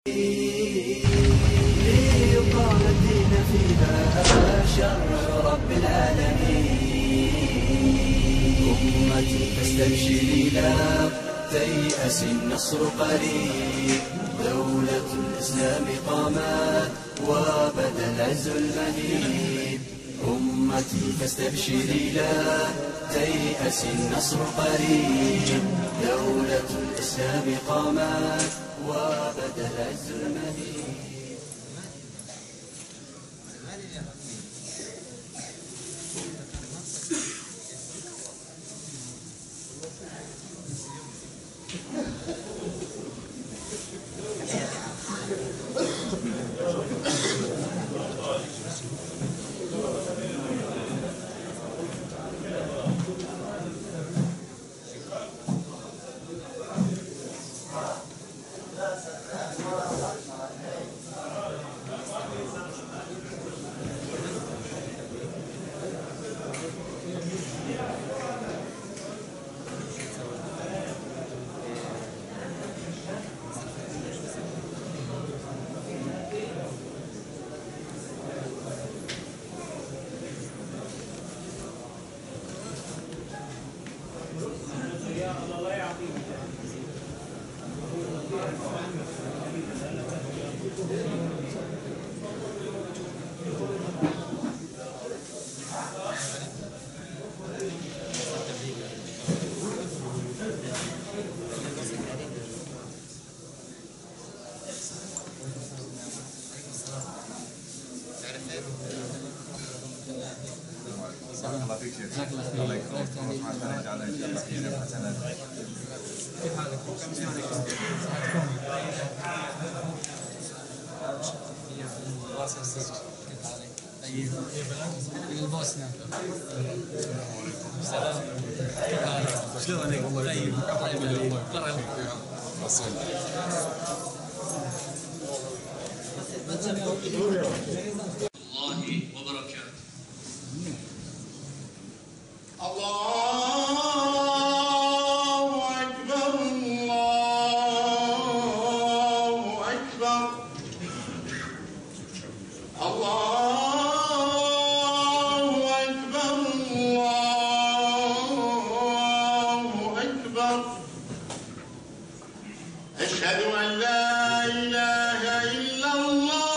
ليقام الدين فيها شرع رب العالمين. أمتي فاستبشري لا تيأس النصر قريب، دولة الإسلام قامت وبدا العز المنيب. أمتي فاستبشري لا تيأس النصر قريب، دولة الإسلام قامت وبدا العز المنيب. بارك الله فيك شيخ. الله يكرمك ويجعلنا ان شاء الله في حسنات. كيف حالك؟ طيب من البوسنة. السلام. كيف حالك؟ شلونك؟ والله طيب الحمد لله. الله وبركاته. الله أكبر الله أكبر الله أكبر الله أكبر. أشهد أن لا إله إلا الله.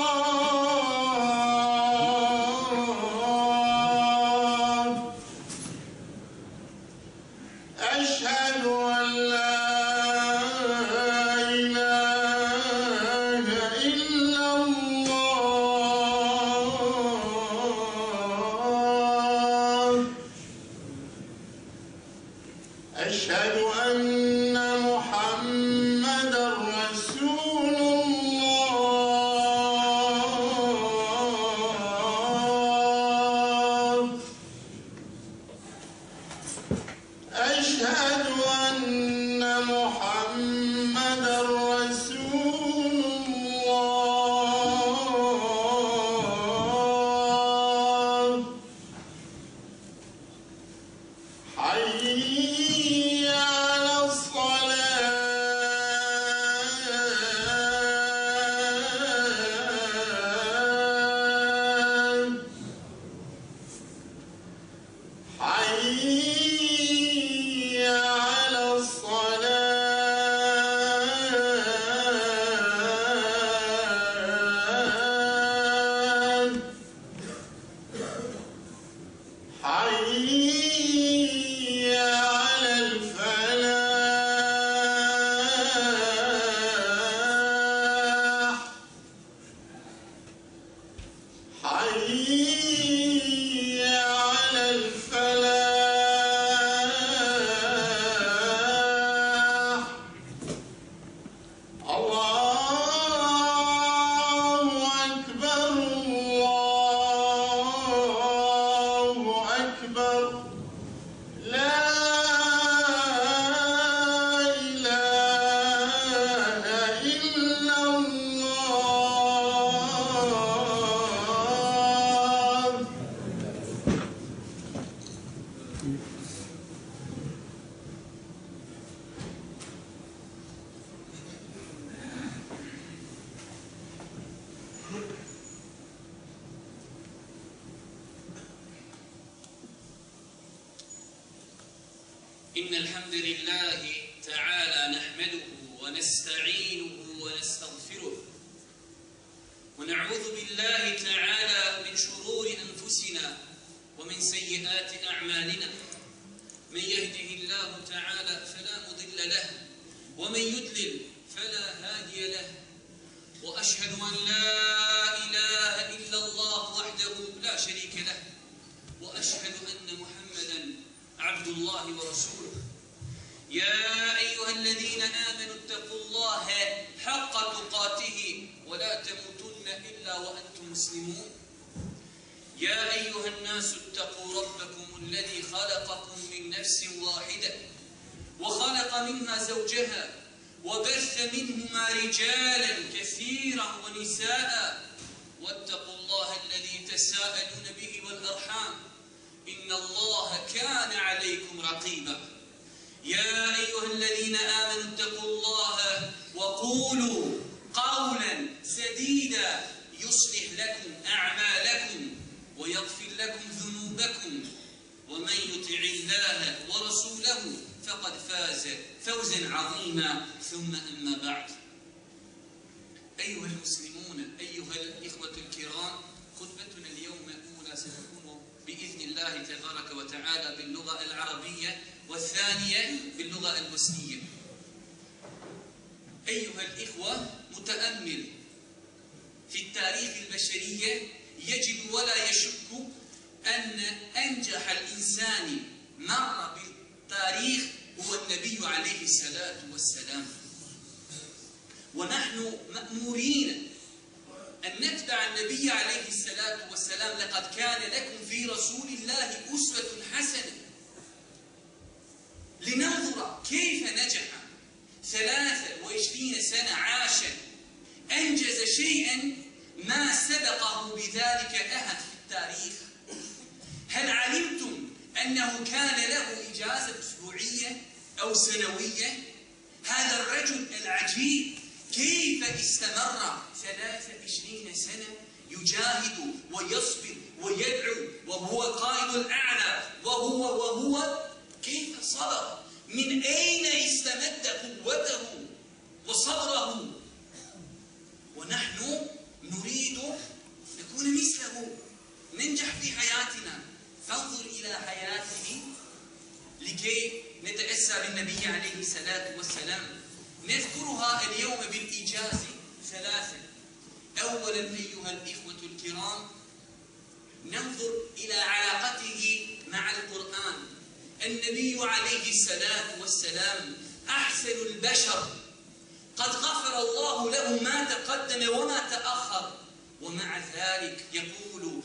أشهد أن لا إله إلا الله. إن الحمد لله تعالى نحمده ونستعينه ونستغفره ونعوذ بالله تعالى من شرور أنفسنا ومن سيئات أعمالنا. من يهده الله تعالى فلا مضل له ومن يضلل فلا هادي له، وأشهد أن لا إله إلا الله وحده لا شريك له، وأشهد أن محمدا عبد الله ورسوله. يا أيها الذين آمنوا اتقوا الله حق تقاته ولا تموتن إلا وأنتم مسلمون. يا أيها الناس اتقوا ربكم الذي خلقكم من نفس واحدة وخلق منها زوجها وبث منهما رجالا كثيرا ونساء، واتقوا الله الذي تساءلون به والأرحام إن الله كان عليكم رقيبا. يا أيها الذين آمنوا اتقوا الله وقولوا قولا سديدا يصلح لكم أعمالكم ويغفر لكم ذنوبكم، ومن يطع الله ورسوله فقد فاز فوزا عظيما. ثم أما بعد، أيها المسلمون، أيها الإخوة الكرام، خطبتنا اليوم الأولى ستكون بإذن الله تبارك وتعالى باللغة العربية والثانية باللغة البوسنية. أيها الإخوة، متأمل في التاريخ البشرية يجد ولا يشك أن أنجح الإنسان مر بالتاريخ هو النبي عليه الصلاة والسلام، ونحن مأمورين أن نتبع النبي عليه الصلاة والسلام. لقد كان لكم في رسول الله أسوة حسنة. لننظر كيف نجح 23 سنة عاشا، أنجز شيئا ما سبقه بذلك أحد في التاريخ. هل علمتم أنه كان له إجازة أسبوعية أو سنوية؟ هذا الرجل العجيب كيف استمر 23 سنة يجاهد ويصبر ويدعو، وهو القائد الأعلى، وهو كيف صبر؟ من أين استمد قوته وصبره؟ ونحن نريد نكون مثله، ننجح في حياتنا. فانظر إلى حياته لكي نتأسى بالنبي عليه الصلاة والسلام. نذكرها اليوم بالإيجاز ثلاثة. أولا أيها الإخوة الكرام، ننظر إلى علاقته مع القرآن. النبي عليه الصلاة والسلام أحسن البشر، قد غفر الله له ما تقدم وما تأخر، ومع ذلك يقول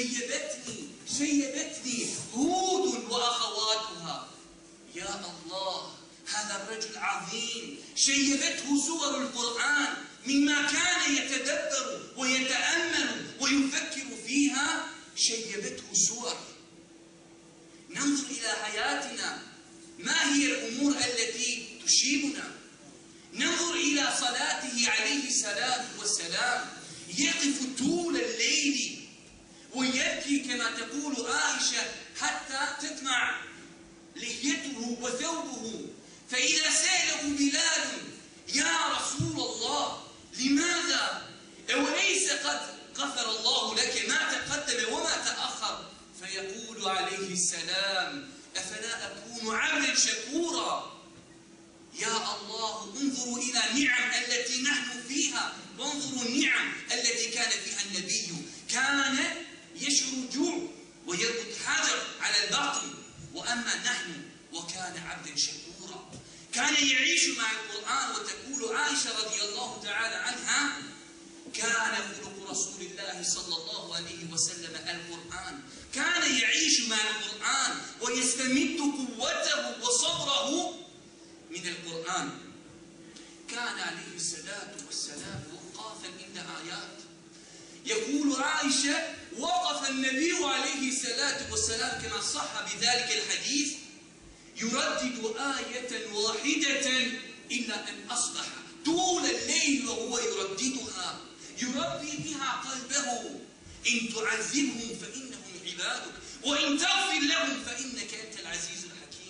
شيبتني هود وأخواتها. يا الله، هذا الرجل عظيم شيبته سور القرآن مما كان يتدبر ويتأمل ويفكر فيها، شيبته سور. ننظر إلى حياتنا، ما هي الأمور التي تشيبنا؟ ننظر إلى صلاته عليه الصلاة والسلام، يقف طول الليل ويبكي كما تقول عائشة حتى تدمع لحيته وثوبه. فإذا سأله بلال: يا رسول الله، لماذا؟ أوليس قد غفر الله لك ما تقدم وما تأخر؟ فيقول عليه السلام: أفلا أكون عبدا شكورا؟ يا الله، انظروا إلى النعم التي نحن فيها، وانظروا النعم التي كان فيها النبي. كان يشعر الجوع ويربط حجر على الباطن، وأما نحن وكان عبدا شكورا. كان يعيش مع القرآن، وتقول عائشة رضي الله تعالى عنها: كان خلق رسول الله صلى الله عليه وسلم القرآن. كان يعيش مع القرآن ويستمد قوته وصبره من القرآن. كان عليه الصلاة والسلام وقافا عند آيات. يقول عائشة: وقف النبي عليه الصلاة والسلام كما صح بذلك الحديث يردد آية واحدة إلا أن أصبح طول الليل وهو يرددها، يربي بها قلبه: إن تعذبهم فإنهم عبادك، وإن تغفر لهم فإنك أنت العزيز الحكيم.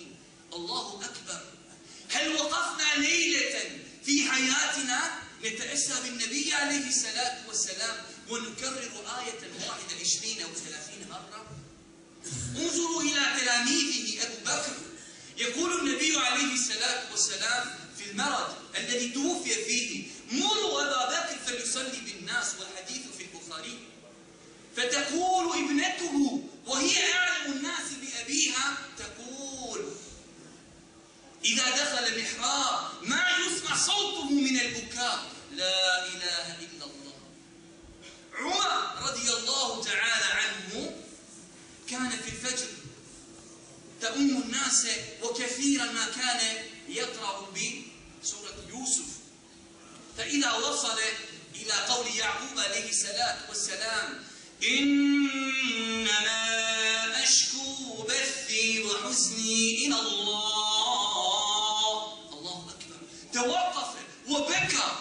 الله أكبر. هل وقفنا ليلة في حياتنا نتأسى بالنبي عليه الصلاة والسلام ونكرر آية واحدة 20 أو 30 مرة؟ انظروا إلى تلاميذه أبو بكر، يقول النبي عليه الصلاة والسلام في المرض الذي توفي فيه: مروا أبا بكر فليصلي بالناس، والحديث في البخاري. فتقول ابنته وهي أعلم الناس بأبيها، تقول: إذا دخل المحراب ما يسمع صوته من البكاء، لا إله إلا الله. عمر رضي الله تعالى عنه كان في الفجر تؤم الناس، وكثيرا ما كان يقرأ بسورة يوسف، فإذا وصل إلى قول يعقوب عليه الصلاة والسلام: إنما أشكو بثي وحزني إلى الله، الله أكبر، توقف وبكى.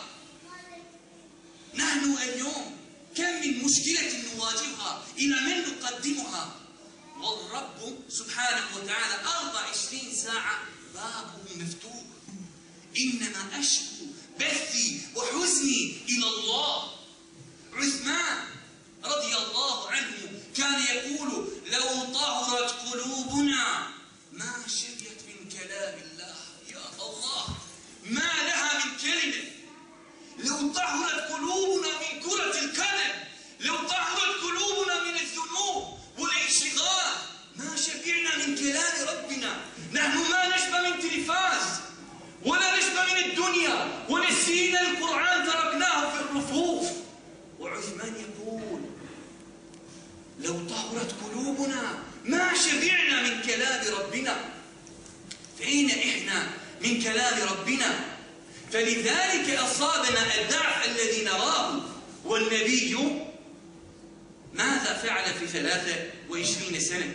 نحن اليوم كم من مشكلة نواجهها، إلى من نقدمها؟ والرب سبحانه وتعالى 24 ساعة بابه مفتوح. إنما أشكو بثي وحزني إلى الله. عثمان رضي الله عنه كان يقول: لو طهرت قلوبنا ما شفيت من كلام الله. يا الله، ما لها من كلمة. لو طهرت قلوبنا من كرة القدم، لو طهرت قلوبنا من الذنوب والانشغال، ما شبعنا من كلام ربنا. نحن ما نشبع من تلفاز ولا نشبع من الدنيا، ونسينا القرآن تركناه في الرفوف. وعثمان يقول: لو طهرت قلوبنا ما شبعنا من كلام ربنا. فأين إحنا من كلام ربنا؟ فلذلك أصابنا الضعف الذي نراه. والنبي ماذا فعل في 23 سنة؟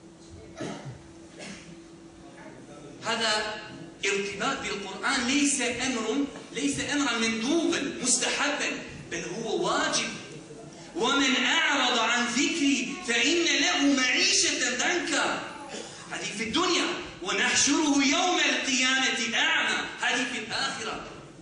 هذا ارتباط بالقرآن ليس أمرا مندوبا مستحبا، بل هو واجب. ومن أعرض عن ذكري فإن له معيشة ضنكا، هذه في الدنيا، ونحشره يوم القيامة أعمى، هذه في الآخرة.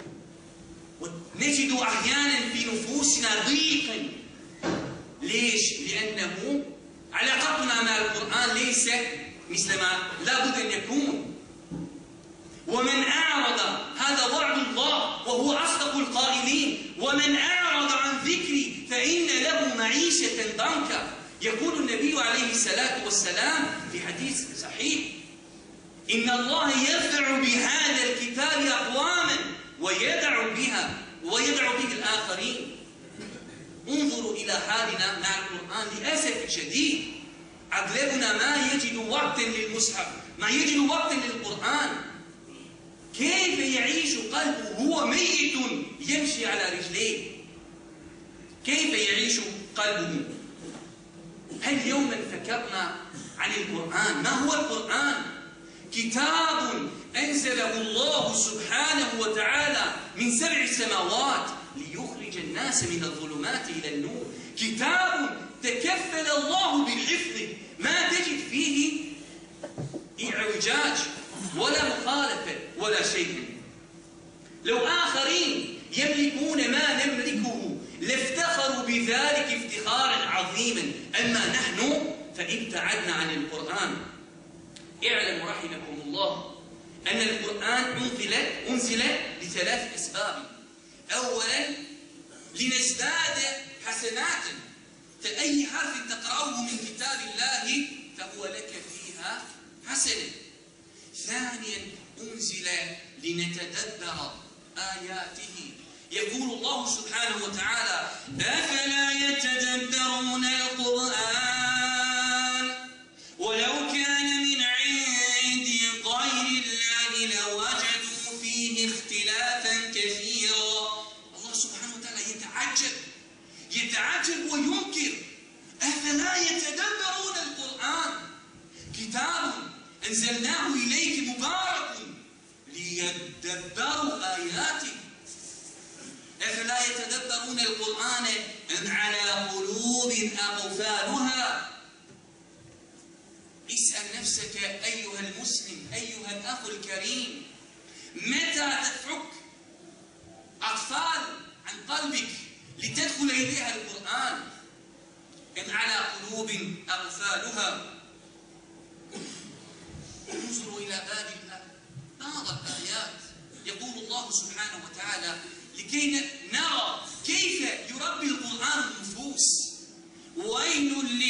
ونجد أحيانا في نفوسنا ضيقا. ليش؟ لأنه علاقتنا مع القرآن ليس مثل ما لابد أن يكون. ومن أعرض، هذا وعد الله وهو أصدق القائلين: ومن أعرض عن ذكري فإن له معيشة ضنكا. يقول النبي عليه الصلاة والسلام في حديث صحيح: إن الله يرفع بهذا الكتاب أقواما ويدع به الآخرين. انظروا إلى حالنا مع القرآن للأسف الشديد، أغلبنا ما يجد وقتا للمصحف، ما يجد وقتا للقرآن. كيف يعيش قلبه هو ميت يمشي على رجليه؟ كيف يعيش قلبه؟ هل يوما فكرنا عن القرآن؟ ما هو القرآن؟ كتاب أنزله الله سبحانه وتعالى من 7 سماوات ليخرج الناس من الظلمات إلى النور. كتاب تكفل الله بالحفظ، ما تجد فيه اعوجاج ولا مخالفة ولا شيء. لو آخرين يملكون ما نملكه لافتخروا بذلك افتخارا عظيما، أما نحن فابتعدنا عن القرآن. اعلموا رحمكم الله أن القرآن أنزل ل3 أسباب. أولا، لنزداد حسنات، فأي حرف تقرأه من كتاب الله فهو لك فيها حسنة. ثانيا، أنزل لنتدبر آياته. يقول الله سبحانه وتعالى: أفلا يتدبرون القرآن ولو كان من عند غير الله لوجدوا فيه اختلافا كثيرا. الله سبحانه وتعالى يتعجب وينكر: أفلا يتدبرون القرآن؟ كتاب أنزلناه إليك مبارك ليدبروا آياته. أفلا يتدبرون القرآن أم على قلوب أقفالها؟ اسأل نفسك نفسك أيها المسلم، أيها الأخ الكريم، متى تفك أطفال عن قلبك لتدخل إليها القرآن؟ إن على قلوب أغفالها. انظروا إلى بعض الآيات. يقول الله سبحانه وتعالى لكي نرى كيف يربي القرآن النفوس: ويل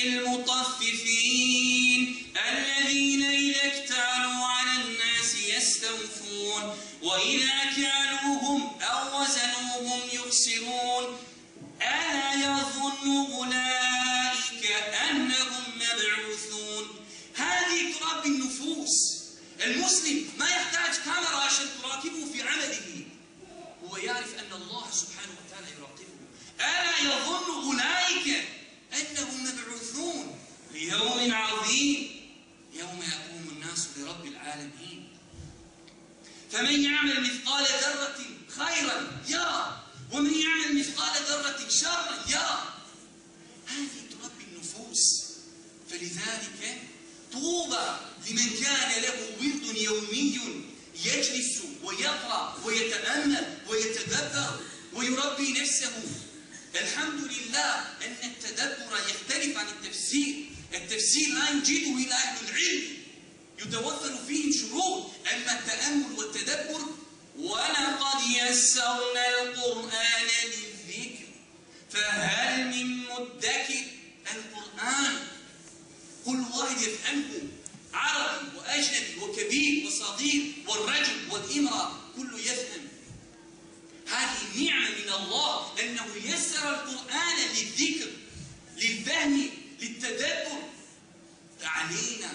للمطففين الذين إذا اكتالوا على الناس يستوفون وإذا كالوهم أو وزنوهم يخسرون ألا يظن أولئك أنهم مبعوثون. هذه تربي النفوس. المسلم ما يحتاج كاميرا عشان تراقبه في عمله، هو يعرف أن الله سبحانه وتعالى يراقبه. ألا يظن أولئك أنهم مبعوثون ليوم عظيم يوم يقوم الناس لرب العالمين. فمن يعمل مثقال ذرة خيرا يرى ومن يعمل مثقال ذرة شرا يرى. هذه تربي النفوس. فلذلك طوبى لمن كان له ورد يومي يجلس ويقرأ ويتأمل ويتدبر ويربي نفسه. الحمد لله أن التدبر يختلف عن التفسير. التفسير لا يجيده إلا أهل العلم، يتوفر فيهم شروط. أما التأمل والتدبر: ولقد يسرنا القرآن للذكر فهل من مدكر. القرآن كل واحد يفهمه، عربي وأجنبي وكبير وصغير والرجل والامرأة، كله يفهم. هذه نعمة من الله أنه يسر القرآن للذكر، للفهم، للتدبر. فعلينا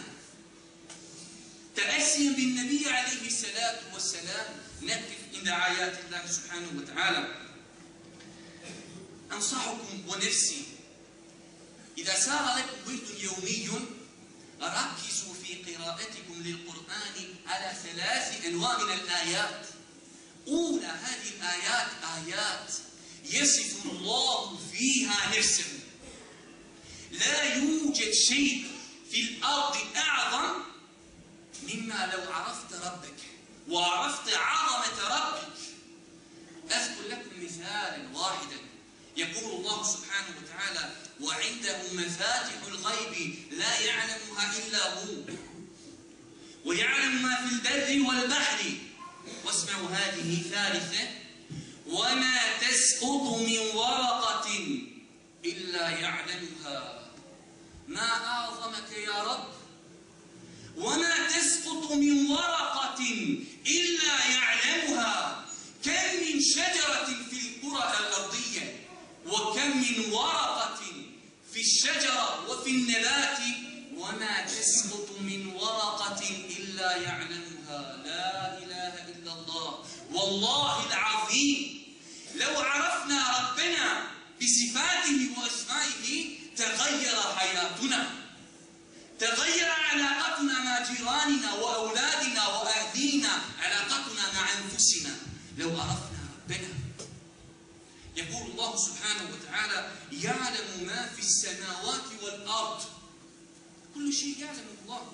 تأسيا بالنبي عليه الصلاة والسلام نقف عند آيات الله سبحانه وتعالى. أنصحكم ونفسي: إذا سار لكم ورد يومي ركزوا في قراءتكم للقرآن على 3 أنواع من الآيات. أولى هذه الآيات آيات يصف الله فيها نفسه. لا يوجد شيء في الأرض أعظم مما لو عرفت ربك وعرفت عظمة ربك. أذكر لكم مثالا واحدا. يقول الله سبحانه وتعالى: وعنده مفاتح الغيب لا يعلمها إلا هو ويعلم ما في البر والبحر. واسمعوا هذه ثالثة: وما تسقط من ورقة إلا يعلمها. ما أعظمك يا رب! وما تسقط من ورقة إلا يعلمها. كم من شجرة في الكرة الأرضية وكم من ورقة في الشجرة وفي النبات، وما تسقط من ورقة إلا يعلمها. لا إله إلا الله. والله العظيم لو عرفنا ربنا بصفاته وأسمائه تغير حياتنا، تغير علاقتنا مع جيراننا وأولادنا وأهلينا، علاقتنا مع أنفسنا لو عرفنا ربنا. يقول الله سبحانه وتعالى: يعلم ما في السماوات والأرض. كل شيء يعلم الله.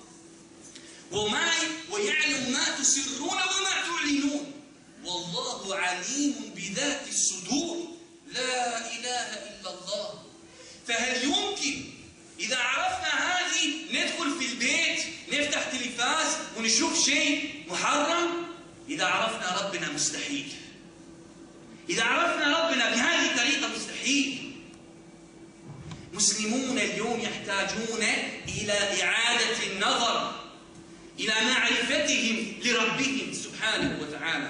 ويعلم ما تسرون وما تعلنون. والله عليم بذات الصدور. لا إله إلا الله. فهل يمكن إذا عرفنا هذه ندخل في البيت نفتح تلفاز ونشوف شيء محرم؟ إذا عرفنا ربنا مستحيل. إذا عرفنا ربنا بهذه الطريقة مستحيل. مسلمون اليوم يحتاجون إلى إعادة النظر إلى معرفتهم لربهم سبحانه وتعالى.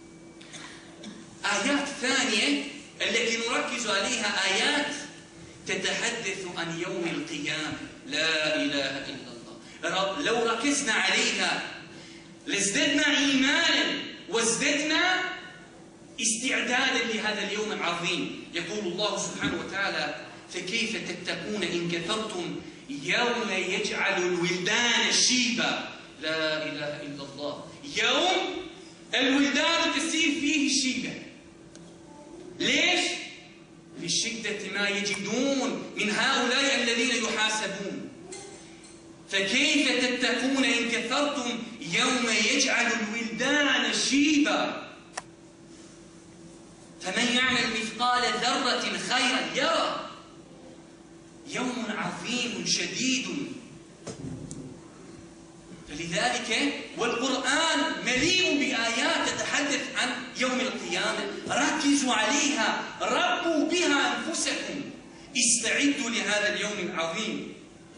آيات ثانية التي نركز عليها آيات تتحدث عن يوم القيامة. لا إله إلا الله. لو ركزنا عليها لازددنا إيمانا وازددنا استعدادا لهذا اليوم العظيم. يقول الله سبحانه وتعالى: فكيف تتقون إن كفرتم يوم يجعل الولدان شيبا. لا إله إلا الله. يوم الولدان تسير فيه الشيبة. ليش؟ لشدة ما يجدون من هؤلاء الذين يحاسبون. فكيف تتقون إن كفرتم يوم يجعل الولدان شيبا فمن يعمل مثقال ذرة خيرا يرى يوم عظيم شديد. فلذلك والقرآن مليء بآيات تتحدث عن يوم القيامة، ركزوا عليها، ربوا بها أنفسكم، استعدوا لهذا اليوم العظيم.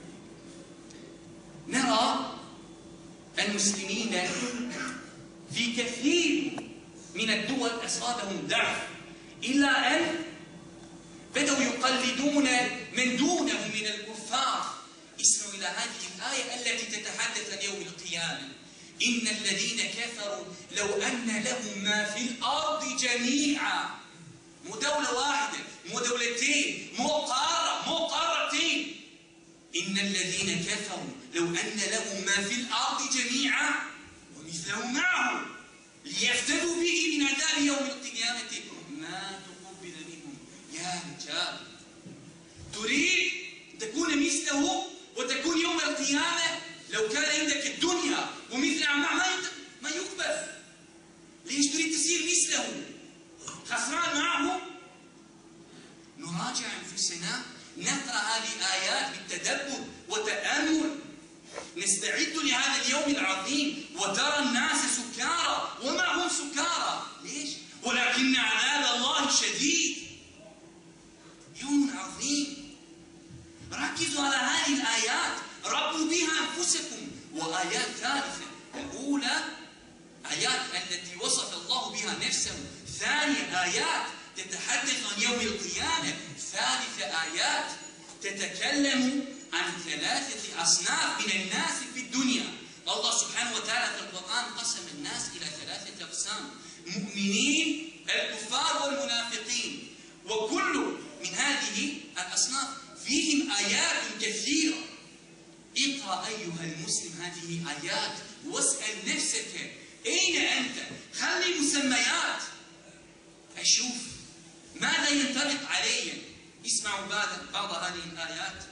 نرى المسلمين في كثير من الدول أصابهم ضعف، إلا أن بدأوا يقلدون من دونهم من الكفار. اسمعوا إلى هذه الآية التي تتحدث عن يوم القيامة: إن الذين كفروا لو أن لهم ما في الأرض جميعا، مو دولة واحدة، مو دولتين، مو قارة، مو قارتين، إن الذين كفروا لو أن لهم ما في الأرض جميعا ومثله معه ليفتدوا به من عذاب يوم القيامة ما تقبل منهم. يا رجال، تريد تكون مثله وتكون يوم القيامة؟ لو كان عندك الدنيا ومثلها ما يقبل. ليش تريد تصير مثله؟ خسران معه؟ نراجع أنفسنا، نقرأ هذه الآيات بالتدبر وتأمل، نستعد لهذا اليوم العظيم. وترى الناس سكارى وما هم سكارى، ليش؟ ولكن عذاب الله شديد. يوم عظيم، ركزوا على هذه الآيات، ربوا بها أنفسكم. وآيات ثالثة، الأولى آيات التي وصف الله بها نفسه، ثانية آيات تتحدث عن يوم القيامة، ثالثة آيات تتكلم عن ثلاثة أصناف من الناس في الدنيا. الله سبحانه وتعالى في القرآن قسم الناس إلى ثلاثة أقسام: مؤمنين، الكفار، والمنافقين. وكل من هذه الأصناف فيهم آيات كثيرة. اقرأ أيها المسلم هذه الآيات واسأل نفسك أين أنت؟ خلي مسميات، أشوف ماذا ينطبق علي. اسمعوا بعض هذه الآيات.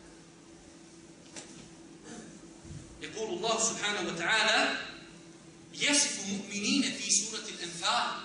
يقول الله سبحانه وتعالى يصف المؤمنين في سورة الأنفال: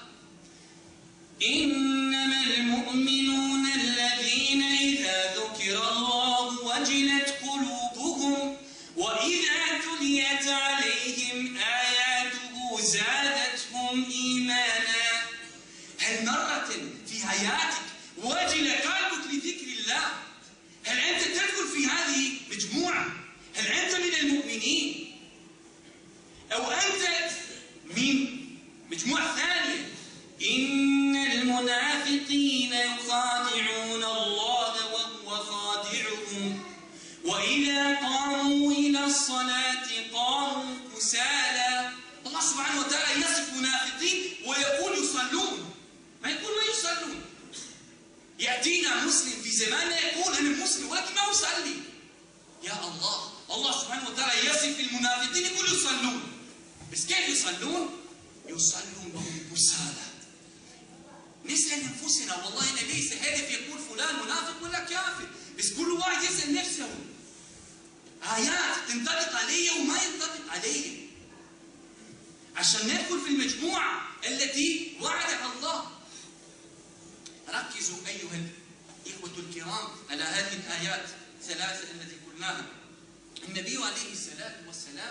إنما المؤمنون الذين إذا ذكر الله وجلت قلوبهم وإذا تليت عليهم آياته زادتهم إيمانا. هل مرة في حياتك وجل قلبك لذكر الله؟ هل أنت تدخل في هذه مجموعة؟ هل أنت من المؤمنين؟ أو أنت من مجموعة ثانية؟ إن المنافقين يخادعون الله وهو خادعهم وإذا قاموا إلى الصلاة قاموا كسالى. الله سبحانه وتعالى يصف المنافقين ويقول يصلون، ما يقول ما يصلون. يأتينا مسلم في زماننا يقول أنا مسلم ولكن ما أصلي. يا الله، الله سبحانه وتعالى يصف المنافقين يقول يصلون، بس كيف يصلون؟ يصلون وهم كسالى. نسأل أنفسنا، والله أنا ليس هدف يقول فلان منافق ولا كافر، بس كل واحد يسأل نفسه. آيات تنطبق علي وما ينطبق علي، عشان ندخل في المجموعة التي وعدها الله. ركزوا أيها الإخوة الكرام على هذه الآيات ثلاثة التي قلناها. النبي عليه الصلاة والسلام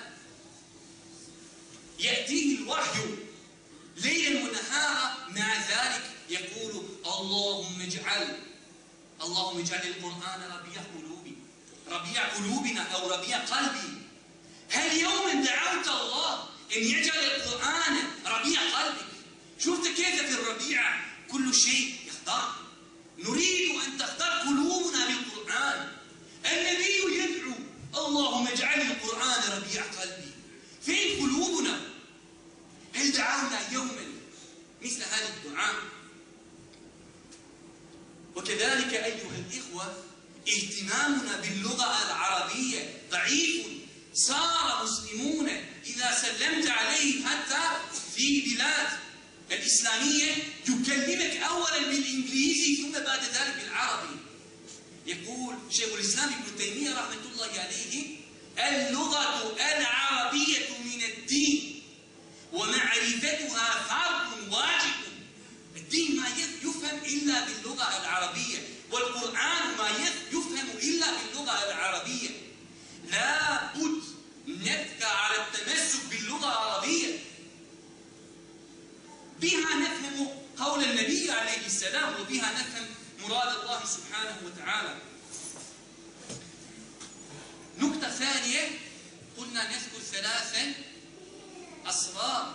يأتيه الوحي ليلا ونهارا، مع ذلك يقول اللهم اجعل القرآن ربيع قلوبنا أو ربيع قلبي. هل يوما دعوت الله أن يجعل القرآن ربيع قلبك؟ شفت كيف في الربيع كل شيء يخضر؟ نريد أن تخضر قلوبنا بالقرآن. النبي يدعو اللهم اجعل القرآن ربيع قلبي. فين قلوبنا؟ هل دعونا يوما مثل هذا الدعاء؟ وكذلك أيها الإخوة اهتمامنا باللغة العربية ضعيف. صار مسلمون إذا سلمت عليه حتى في بلاد الإسلامية يكلمك أولا بالإنجليزي ثم بعد ذلك بالعربي. يقول شيخ الإسلام ابن تيمية رحمة الله عليه: اللغة العربية من الدين، ومعرفتها فرض واجب. الدين ما يفهم إلا باللغة العربية، والقرآن ما يفهم إلا باللغة العربية. لا بد نبقى على التمسك باللغة العربية، بها نفهم قول النبي عليه السلام، وبها نفهم مراد الله سبحانه وتعالى. نقطة ثانية، قلنا نذكر 3 أسرار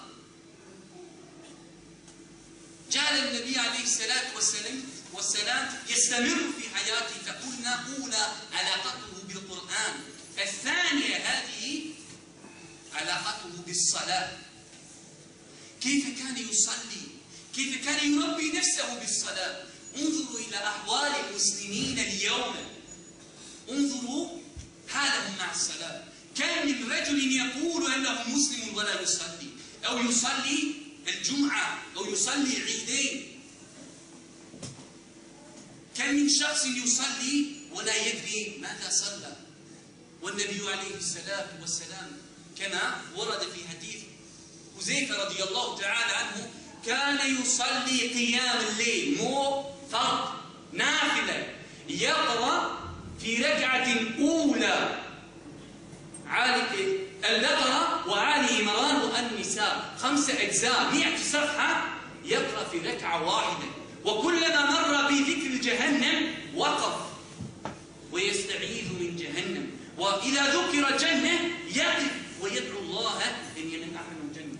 جعل النبي عليه الصلاة والسلام يستمر في حياته، فقلنا أولى علاقته بالقرآن، الثانية هذه علاقته بالصلاة، كيف كان يصلي، كيف كان يربي نفسه بالصلاة. انظروا إلى أحوال المسلمين اليوم، انظروا حالهم مع الصلاة. كم من رجل يقول أنه مسلم ولا يصلي، أو يصلي الجمعة أو يصلي العيدين. كم من شخص يصلي ولا يدري ماذا صلى. والنبي عليه الصلاة والسلام كما ورد في حديث حذيفة رضي الله تعالى عنه، كان يصلي قيام الليل، مو فرض، نافلة، يقرأ في ركعة أولى البقرة وآل عمران والنساء 5 أجزاء 100 صفحة، يقرأ في ركعة واحدة. وكلما مر بذكر جهنم وقف ويستعيذ من جهنم، وإذا ذكر الجنة يقف ويدعو الله أن يمنحه الجنة.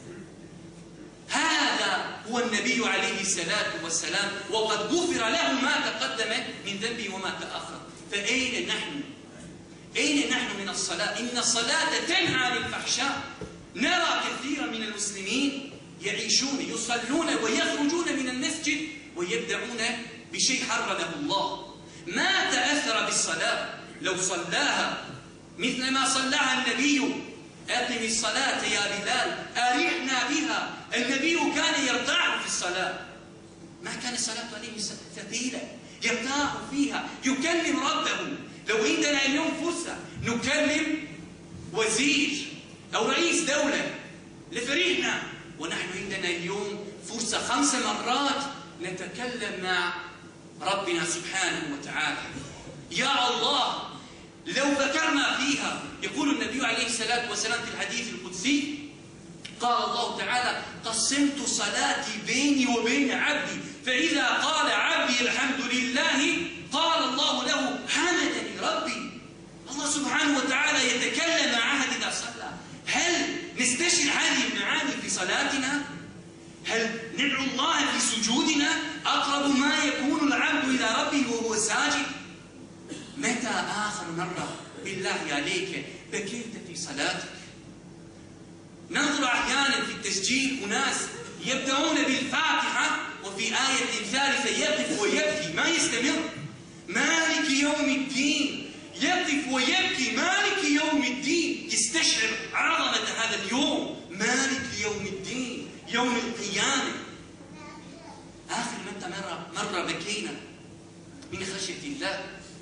هذا هو النبي عليه الصلاة والسلام، وقد غفر له ما تقدم من ذنبه وما تأخر. فأين نحن؟ أين نحن من الصلاة؟ إن الصلاة تنهى عن الفحشاء. نرى كثيرا من المسلمين يعيشون يصلون ويخرجون من المسجد ويبدأون بشيء حرمه الله. ما تأثر بالصلاة. لو صلاها مثل ما صلاها النبي، أقم الصلاة يا بلال أرحنا بها. النبي كان يرتاح في الصلاة، ما كان الصلاة عليه ثقيلة، يرتاح فيها، يكلم ربه. لو عندنا اليوم فرصة نكلم وزير أو رئيس دولة لفريقنا، ونحن عندنا اليوم فرصة 5 مرات نتكلم مع ربنا سبحانه وتعالى. يا الله لو ذكرنا فيها، يقول النبي عليه الصلاة والسلام في الحديث القدسي، قال الله تعالى: قسمت صلاتي بيني وبين عبدي، فإذا قال عبدي الحمد لله قال الله له حمدني ربي. الله سبحانه وتعالى يتكلم مع أحد إذا صلى. هل نستشعر هذه المعاني في صلاتنا؟ هل ندعو الله في سجودنا؟ أقرب ما يكون العبد إلى ربه وهو ساجد. متى آخر مرة بالله عليك بكيت في صلاتك؟ ننظر أحيانا في التسجيل أناس يبدأون بالفاتحة وفي آية ثالثة يقف ويبكي ما يستمر. مالك يوم الدين، يقف ويبكي مالك يوم الدين، يستشعر عظمة هذا اليوم. مالك يوم الدين، يوم القيامة. آخر متى مرة بكينا من خشية الله؟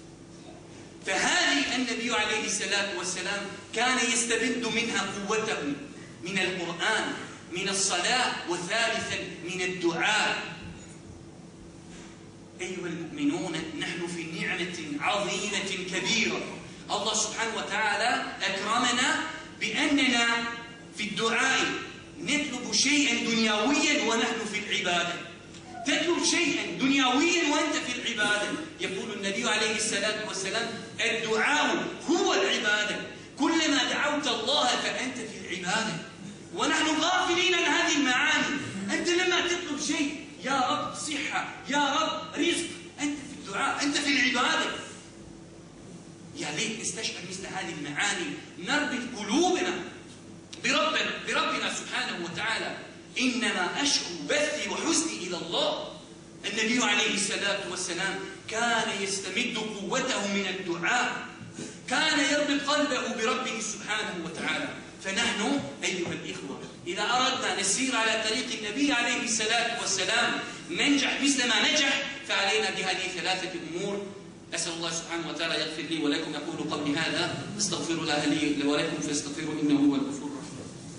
فهذه النبي عليه الصلاة والسلام كان يستبد منها قوته من القرآن، من الصلاة، وثالثا من الدعاء. أيها المؤمنون، نحن في نعمة عظيمة كبيرة. الله سبحانه وتعالى أكرمنا بأننا في الدعاء نطلب شيئا دنيويا ونحن في العبادة. تطلب شيئا دنيويا وأنت في العبادة. يقول النبي عليه الصلاة والسلام: الدعاء هو العبادة. كلما دعوت الله فأنت في العبادة. ونحن غافلين عن هذه المعاني. أنت لما تطلب شيء، يا رب صحة، يا رب رزق، أنت في الدعاء، أنت في العبادة. يا ليت نستشعر مثل هذه المعاني، نربط قلوبنا بربنا سبحانه وتعالى. إنما أشكو بثي وحزني إلى الله. النبي عليه الصلاة والسلام كان يستمد قوته من الدعاء، كان يربط قلبه بربه سبحانه وتعالى. فنحن أيها الإخوة إذا أردنا نسير على طريق النبي عليه الصلاة والسلام، ننجح مثل ما نجح، فعلينا بهذه 3 أمور: أسأل الله سبحانه وتعالى يغفر لي ولكم. أقول قولي هذا أستغفر الله لي ولكم فاستغفروا إنه هو الغفور الرحيم.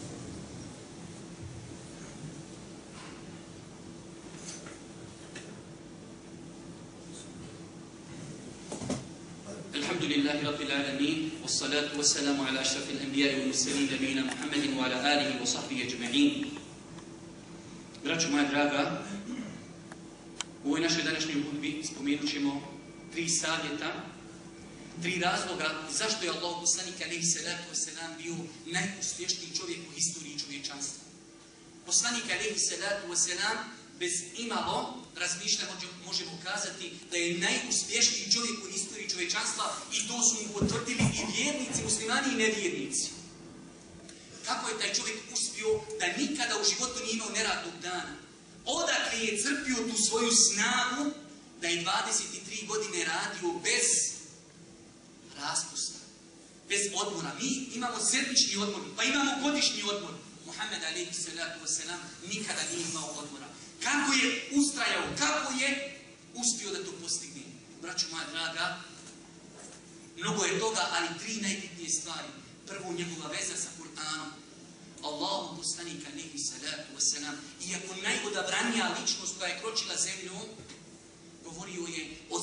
الحمد لله رب العالمين والصلاة والسلام على أشرف الأنبياء والمرسلين نبينا محمد وعلى آله وصحبه أجمعين. Braćo moja draga, u ovoj našoj današnjoj hudbi spomenut ćemo 3 savjeta, 3 razloga zašto je Allah poslanik alejhi salatu vesselam bio najuspješniji čovjek u historiji čovječanstva. Poslanik alejhi salatu vesselam bez imalo razmišljanja možemo kazati da je najuspješniji čovjek u historiji čovječanstva i to su mu potvrdili i vjernici, muslimani i nevjernici. Kako je taj čovjek uspio da nikada u životu nije imao neradnog dana? Odakle je crpio tu svoju snagu da je 23 godine radio bez raspusta, bez odmora? Mi imamo sedmični odmor, pa imamo godišnji odmor. Muhammed alejhi salatu vesselam nikada nije imao odmora. Kako je ustrajao, kako je uspio da to postigne? Braćo moja draga, mnogo je toga, ali 3 najbitnije stvari. Prvo, njegova veza sa Kur'anom. Allahu poslanik alejhi salatu vesselam, iako najodabranija ličnost koja je kročila zemljom, govorio je,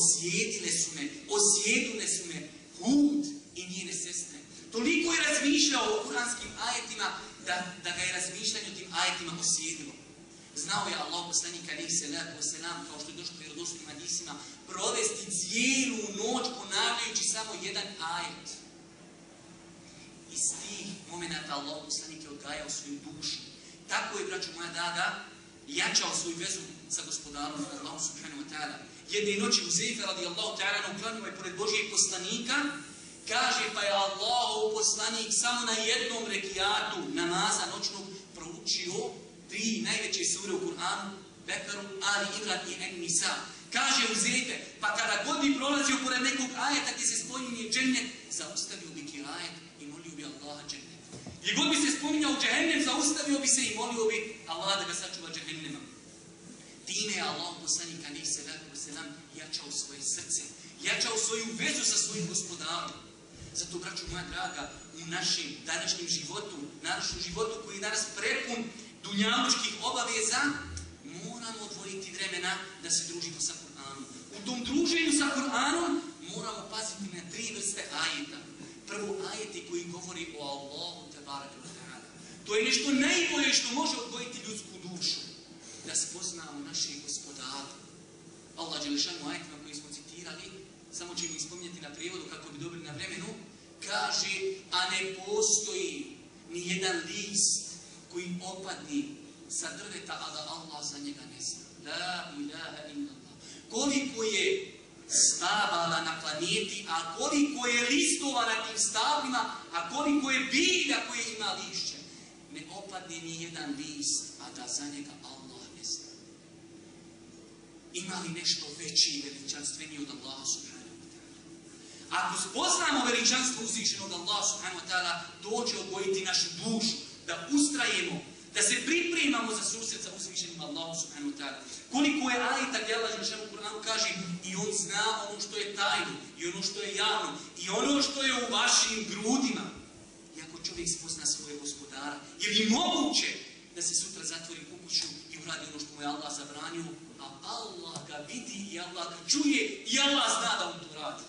osjetile su me Hud i njene sestre. Toliko je razmišljao o kuranskim ajetima da ga je razmišljanje o tim ajetima osjetilo. Znao je Allah poslanik alejhi salatu vesselam, kao što je došlo u vjerodostojnim hadisima, provesti cijelu noć ponavljajući samo jedan ajet. Iz tih momenata Allah poslanik je odgajao svoju dušu. Tako je, braćo moja draga, jačao svoju vezu sa gospodarom Allahom subhanahu wa ta'ala. Jedne noći Huzeyfe radijallahu ta'ala uklanjava i pored Božijeg poslanika, kaže pa je Allahov poslanik samo na jednom rekijatu namaza noćnog proučio 3 najveće sure u Kur'anu, Bekaru, Ali Imran i En-Nisa. Kaže Huzeyfe, pa kada god bi prolazio pored nekog ajeta gdje se spominje džennet, zaustavio bi kirajet i molio bi Allaha džennet. Gdje god bi se spominjao džehennem, zaustavio bi se i molio bi Allah da ga sačuva džehennema. Time je Allah poslanik alejhi salatu vesselam jačao svoje srce, jačao svoju vezu sa svojim gospodarom. Zato, braćo moja draga, u našem današnjem životu, našem životu koji je danas prepun dunjalučkih obaveza, moramo odvojiti vremena da se družimo sa Kur'anom. U tom druženju sa Kur'anom moramo paziti na 3 vrste ajeta. Prvo, ajeti koji govori o Allahu tebareke ve ta'ala. To je nešto najbolje što može odgojiti ljudsku dušu. Da spoznamo našeg gospodara. Allah dželešanu ajetima koji smo citirali, samo ćemo ih spominjati na prijevodu kako bi dobili na vremenu, kaže, a ne postoji ni jedan list koji opadni sa drveta, a da Allah za njega ne zna. La ilaha illallah. Koliko je stabala na planeti, a koliko je listova na tim stablima, a koliko je bilja koje ima lišće. Ne opadne ni jedan list, a da za njega Allah ne zna. Ima li nešto veći i veličanstveniji od Allaha subhanahu wa ta'ala? Ako spoznamo veličanstvo uzvišenog Allaha subhanahu wa ta'ala, to će odgojiti našu dušu, da ustrajemo, da se pripremamo za susret sa uzvišenim Allahom subhanahu wa ta'ala. Koliko je ajeta gdje Allah u Kur'anu kaže i on zna ono što je tajno, i ono što je javno, i ono što je u vašim grudima. I ako čovjek spozna svoje gospodara, je li moguće da se sutra zatvori u kuću i uradi ono što mu je Allah zabranio, a Allah ga vidi i Allah ga čuje i Allah zna da on to radi.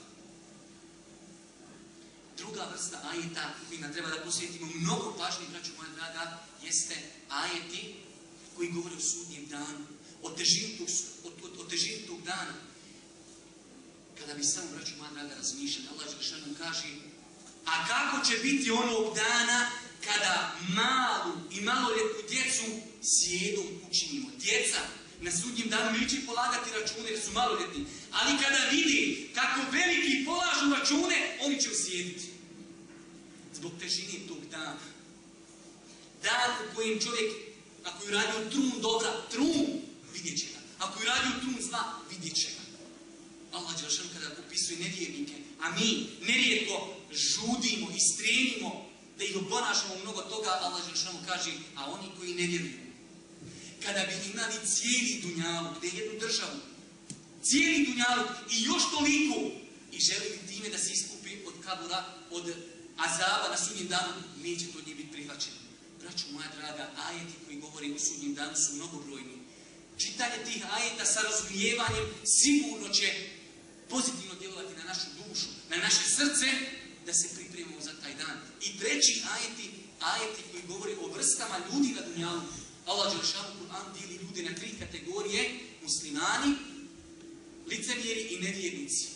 Druga vrsta ajeta kojima treba da posvetimo mnogo pažnje, braćo moja draga, jeste ajeti koji govore o sudnjem danu, o težini tog dana. Kada bi samo, braćo moja draga, razmišljali, Allah dželešanu kaže, a kako će biti onog dana kada malu i maloljetnu djecu sjedom učinimo. Djeca na sudnjem danu neće polagati račune jer su maloljetni, ali kada vidi kako veliki polažu račune, oni će usjediti. Zbog težine tog dana. Dan u kojem čovjek, ako je radio trun dobra, trun, vidjet će ga. Ako je radio trun zla, vidjet će ga. Allah dželešanu kada opisuje nevjernike, a mi nerijetko žudimo i stremimo da ih oponašamo mnogo toga, Allah dželešanu kaže, a oni koji ne vjeruju, kada bi imali cijeli dunjaluk, gdje je jednu državu, cijeli dunjaluk i još toliko i želili time da se iskupi od kabura, od azaba na sudnjem danu, neće to njih biti prihvaćeno. Braćo moja draga, ajeti koji govori o sudnjem danu su mnogobrojni. Čitanje tih ajeta sa razumijevanjem sigurno će pozitivno djelovati na našu dušu, na naše srce, da se pripremimo za taj dan. I treći ajeti koji govori o vrstama ljudi na dunjalu. Allah dželešanu Kur'an dijeli ljude na 3 kategorije: muslimani, licemjeri i nevjernici.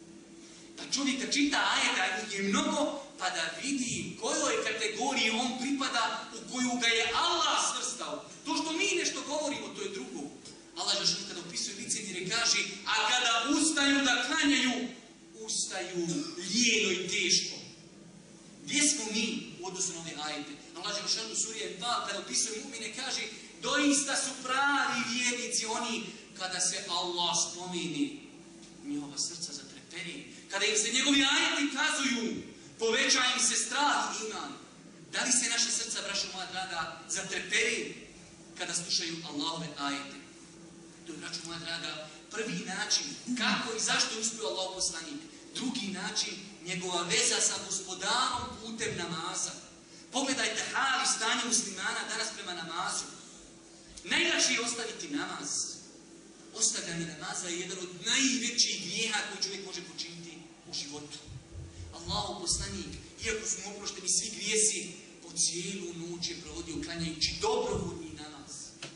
Pa čovjek kad čita ajeta je mnogo, pa da vidi kojoj kategoriji on pripada, u koju ga je Allah svrstao. To što mi nešto govorimo, to je drugo. Allah dželešanu kada opisuje licemjere kaže: a kada ustaju da klanjaju, ustaju lijeno i teško. Gdje smo mi u odnosu na ove ajete? Allah dželešanu u suri Enfal kada opisuje mu'mine kaže: doista su pravi vjernici oni kada se Allah spomeni, njihova srca zatreperi. Kada im se njegovi ajeti kazuju, poveća im se strah i iman. Da li se naše srca, braćo moja draga, zatreperi kada slušaju Allahove ajete? To je, braćo moja draga, prvi način kako i zašto je uspio Allahov poslanik. Drugi način, njegova veza sa gospodarom putem namaza. Pogledajte hal i stanje muslimana danas prema namazu. Najlakše je ostaviti namaz. Ostavljanje namaza je jedan od najvećih grijeha koji čovjek može počiniti u životu. Allahov poslanik, iako su mu oprošteni svi grijesi, po cijelu noć je provodio klanjajući dobrovoljni namaz.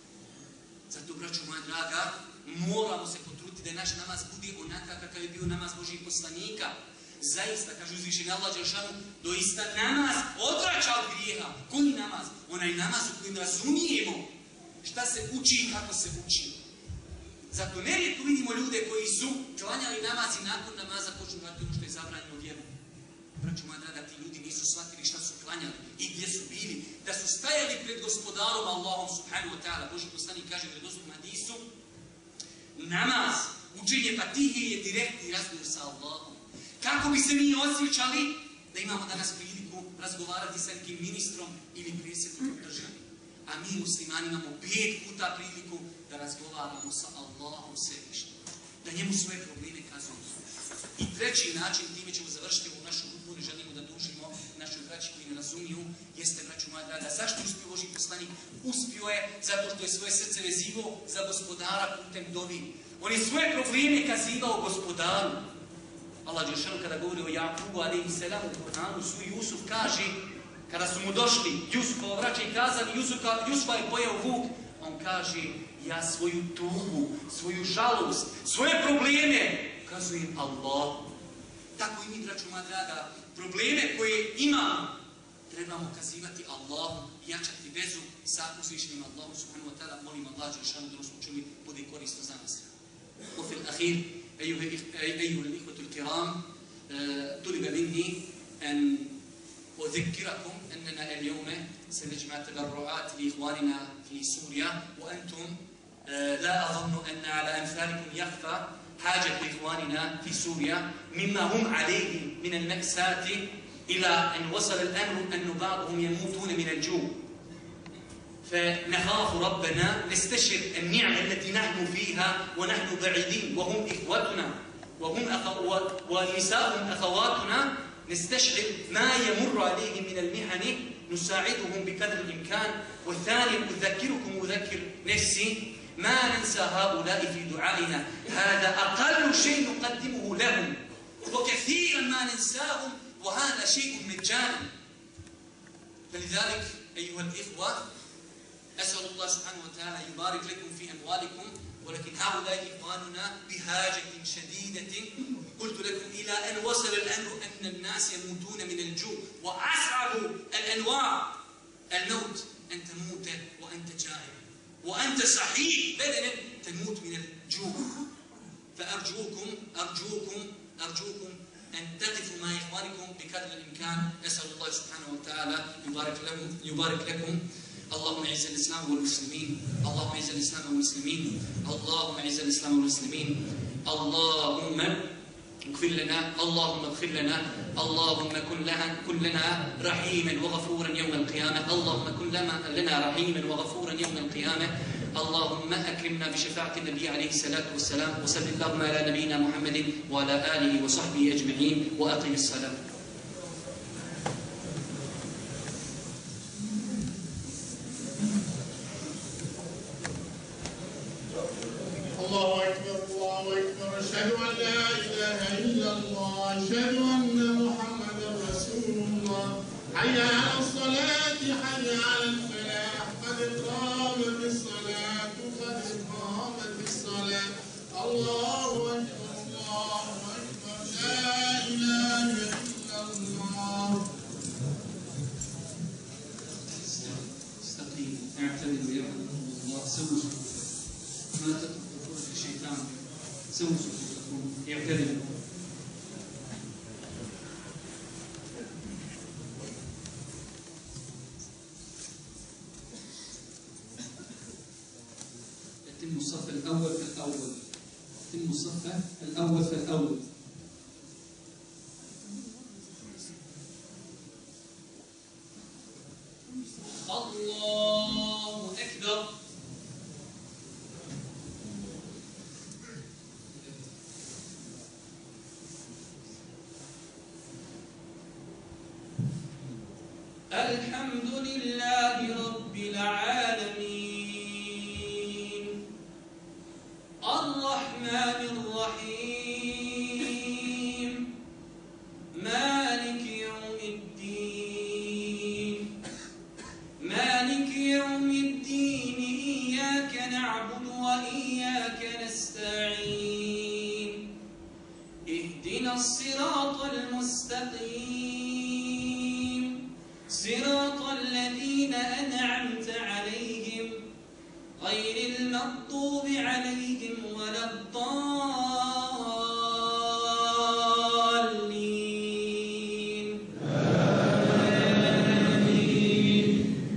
Zato, braćo moja draga, moramo se potruditi da naš namaz bude onakav kakav je bio namaz Božjih poslanika. Zaista, kaže uzvišeni Allah dželešanu, doista namaz odvraća od grijeha. Koji namaz? Onaj namaz u kojem razumijemo šta se uči i kako se uči. Zato nerijetko vidimo ljude koji su klanjali namaz i nakon namaza počnu raditi ono što je zabranjeno vjerom. Braćo moja draga, ti ljudi nisu shvatili šta su klanjali i gdje su bili. Da su stajali pred gospodarom Allahom subhanahu wa ta'ala. Božji poslanik kaže u vjerodostojnom hadisu: namaz, učenje Fatihe je direktni razgovor sa Allahom. Kako bi se mi osjećali da imamo danas priliku razgovarati sa nekim ministrom ili predsjednikom države? A mi muslimani imamo 5 puta priliku da razgovaramo sa Allahom svevišnjim, da njemu svoje probleme kazujemo. I treći način, time ćemo završiti ovu našu grupu, ne želimo da dužimo našoj braći koji ne razumiju, jeste, braćo moja draga, zašto uspio Božji poslanik? Uspio je zato što je svoje srce vezivao za gospodara putem dovi. On je svoje probleme kazivao gospodaru. Allah dželešanu kada govori o Jakubu alejhi selam u Kur'anu, suri Jusuf kaže, kada su mu došli Jusufova vraća i kazali: Jusufa je pojeo vuk, on kaže: ja svoju tugu, svoju žalost, svoje probleme kazujem Allahu. Tako i mi, braćo moja draga, probleme koje imamo trebamo kazivati Allahu i jačati vezu sa uzvišenim Allahom subhanahu wa ta'ala. Molim Allah dželešanu da ono smo čuli bude korisno za nas. وفي الأخير أيها الإخوة الكرام، طلب مني أن أذكركم أننا اليوم سنجمع تبرعات لإخواننا في سوريا، وأنتم لا أظن أن على أمثالكم يخفى حاجة إخواننا في سوريا مما هم عليه من المأساة، إلى أن وصل الأمر أن بعضهم يموتون من الجوع. فنخاف ربنا، نستشعر النعمة التي نحن فيها ونحن بعيدين وهم إخوتنا ونساؤهم أخواتنا، نستشعر ما يمر عليهم من المحن، نساعدهم بقدر الإمكان. والثاني أذكر نفسي ما ننسى هؤلاء في دعائنا، هذا أقل شيء نقدمه لهم، وكثيرا ما ننساهم وهذا شيء مجاني. فلذلك أيها الإخوة، أسأل الله سبحانه وتعالى يبارك لكم في أموالكم، ولكن هؤلاء إخواننا بحاجة شديدة. قلت لكم إلى أن وصل الأمر أن الناس يموتون من الجوع، وأصعب الأنواع الموت أن تموت وأنت جائع، وأنت صحيح بدنا تموت من الجوع. فأرجوكم أرجوكم أرجوكم أن تقفوا مع إخوانكم بقدر الإمكان. أسأل الله سبحانه وتعالى يبارك لكم. اللهم اعز الإسلام والمسلمين، اللهم اعز الإسلام والمسلمين، اللهم اعز الإسلام والمسلمين، اللهم اغفر لنا، اللهم اغفر لنا، اللهم كن لنا رحيما وغفورا يوم القيامة، اللهم كن لنا رحيما وغفورا يوم القيامة، اللهم أكرمنا بشفاعة النبي عليه الصلاة والسلام. وصل اللهم على نبينا محمد وعلى آله وصحبه أجمعين وأقم الصلاة. الله أكبر الله أكبر أشهد أن لا إله إلا الله أشهد أن محمدا رسول الله حي على الصلاة حي على الفلاح قد قامت الصلاة قد قامت الصلاة الله أكبر الله أكبر لا إله إلا الله. استقيموا اعتدلوا يرحمكم الله. سووا ما تتركون الشيطان. سووا صفوفكم اعتدلوا. يتم الصف الأول فالأول. يتم الصف الأول فالأول. الله أكبر. الحمد لله رب العالمين الرحمن الرحيم مالك يوم الدين مالك يوم الدين إياك نعبد وإياك نستعين اهدنا الصراط المستقيم صراط الذين أنعمت عليهم غير المغضوب عليهم ولا الضالين آمين.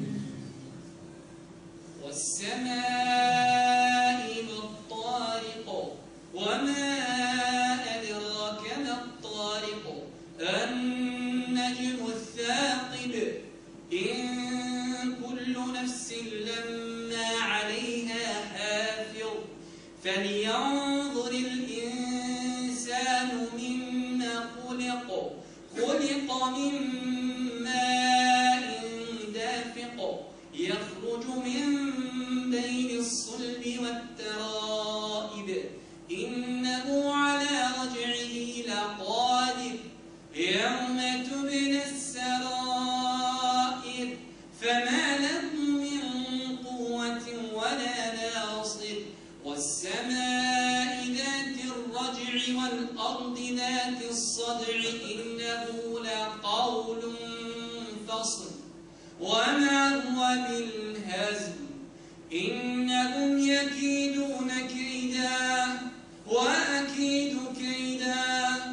والسماء والطارق وما أدراك ما الطارق النجم الثاقب إن كل نفس لما عليها حافظ فلينظر الإنسان مما خلق خلق من ماء دافق يخرج من بين الصلب والترائب إنه على رجعه لقادر يوم تبلى السرائر فما له من قوة ولا ناصر والسماء ذات الرجع والأرض ذات الصدع إنه لقول فصل وما هو بالهزل إنهم يكيدون كيدا وأكيد كيدا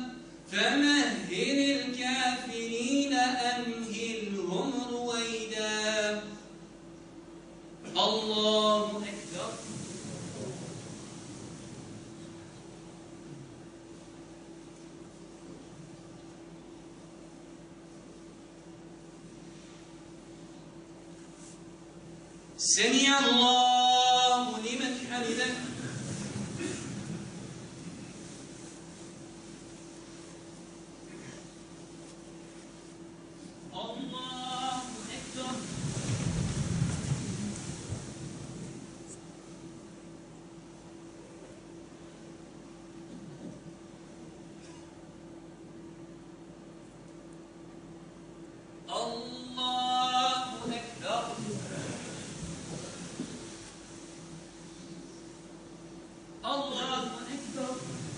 فمهل الكافرين أمهلهم رويدا. الله أكبر. سمع الله لمن حمده. الله أكبر. الله أكبر. الله أكبر.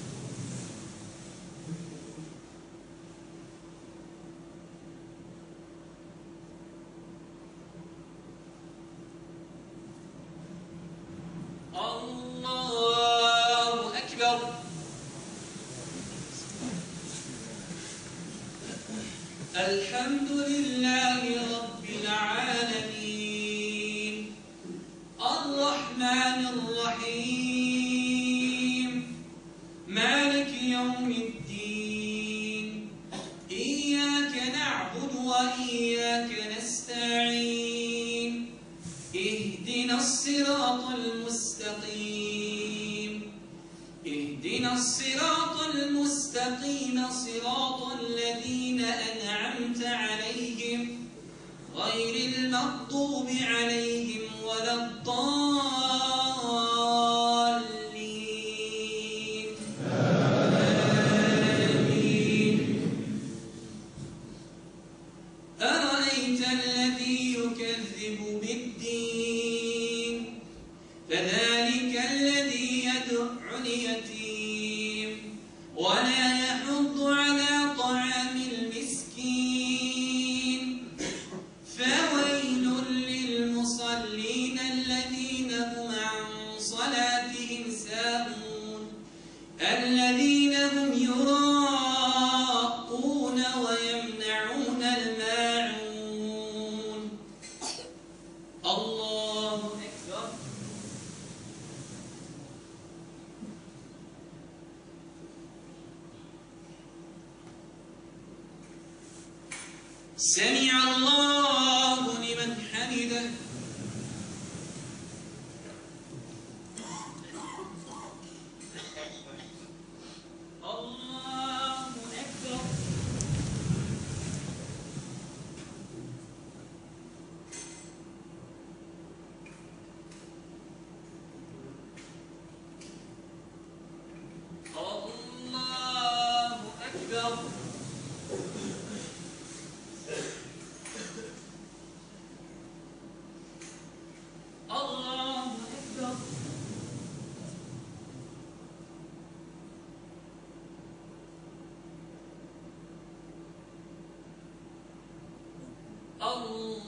الله أكبر. الحمد لله رب العالمين الرحمن الرحيم مالك يوم الدين إياك نعبد وإياك نستعين اهدنا الصراط المستقيم صراط الذين أنعمت عليهم غير المغضوب عليهم ولا الضالين آمين. أرأيت الذي يكذب بالدين فذلك الذي يدع اليتيم ولا يحض على طعام المسكين فويل للمصلين الذين هم عن صلاتهم ساهون الذين هم يراءون ويمنعون الماعون. الله أكبر. سمع الله لمن حمده. الله أكبر. الله أكبر. الله أكبر. الله